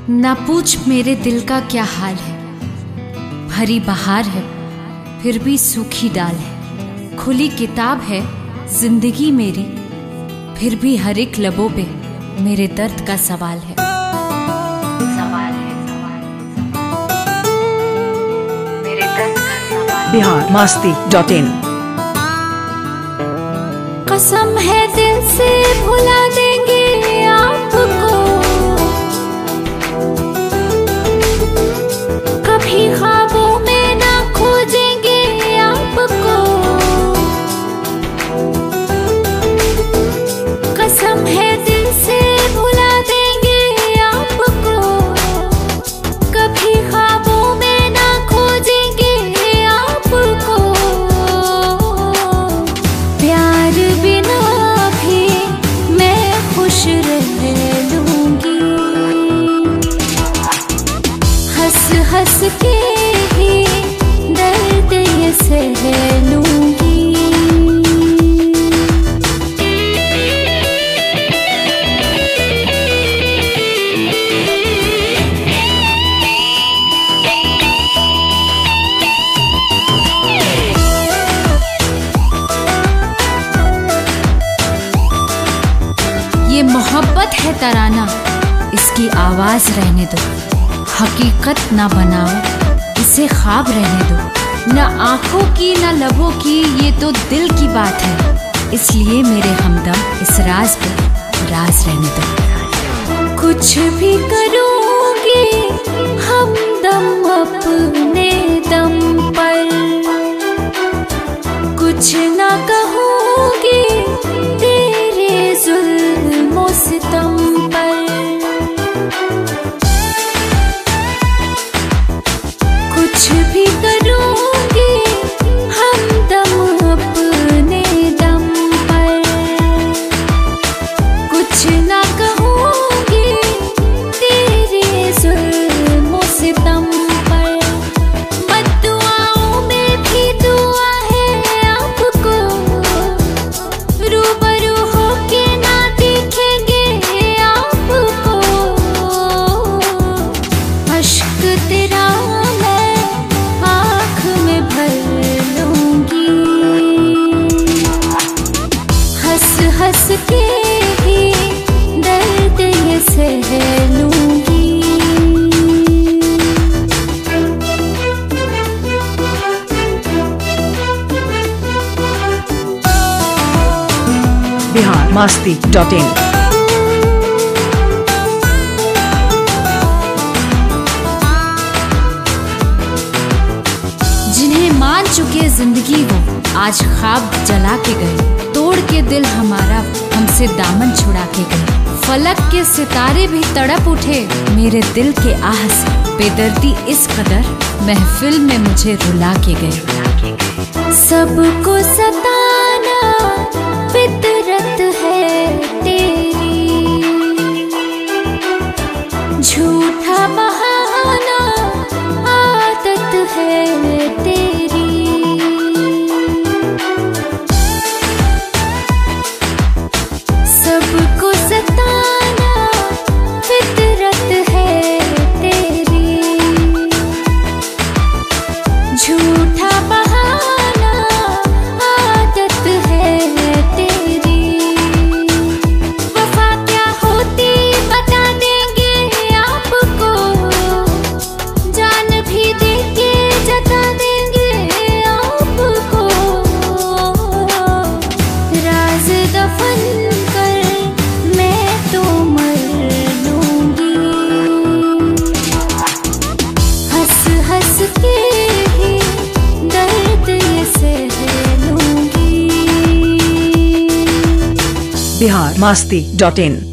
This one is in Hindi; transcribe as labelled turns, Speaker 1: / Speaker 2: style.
Speaker 1: ना पूछ मेरे दिल का क्या हाल है। भरी बहार है फिर भी सूखी डाल है। खुली किताब है जिंदगी मेरी, फिर भी हर एक लबों पे मेरे दर्द का सवाल है। मेरे दर्द का सवाल।
Speaker 2: biharmasti.in।
Speaker 1: कसम है दिल से भुला देंगे आपको, कभी ख्वाबों में ना खोजेंगे आपको। कसम है दिल से भुला देंगे आपको, कभी ख्वाबों में ना खोजेंगे आपको। प्यार बिना भी मैं खुश रह लूंगी, हंस हंस के ही दर्द ये सह लूंगी। ये मोहब्बत है तराना, इसकी आवाज रहने दो। हकीकत ना बनाओ, इसे ख्वाब रहने दो। न आंखों की न लबों की, ये तो दिल की बात है। इसलिए मेरे हमदम इस राज पे राज रहने दो। कुछ भी करूँगी हमदम अपने दम पर, कुछ ना कहूँगी तेरे जुल्म सितम पर। कुछ भी करूँगी हमदम अपने दम पर, कुछ ना कहूँगी तेरे जुल्म सितम पर। बद्दुआओं में भी दुआ है आपको, रूबरू होके ना देखेंगे आपको। अश्क तेरा मैं आँख में भर लूंगी, हंस हंस के ही दर्द ये सह लूंगी।
Speaker 2: biharmasti.in।
Speaker 1: जिन्हें मान चुके जिंदगी वो आज ख्वाब जला के गए। तोड़ के दिल हमारा हमसे दामन छुड़ा के गए। फलक के सितारे भी तड़प उठे मेरे दिल के आह से। बेदर्दी इस कदर महफिल में मुझे रुला के गए। सबको सताना फितरत है तेरी, झूठा बहाना आदत है तेरी। सबको सताना फितरत है तेरी, झूठा बहाना आदत है तेरी। वफा क्या होती बता देंगे आपको, जान भी देके जता देंगे आपको। राज दफन कर मैं तो मर लूंगी, हंस हंस के ही दर्द ये सह लूंगी।
Speaker 2: biharmasti.in।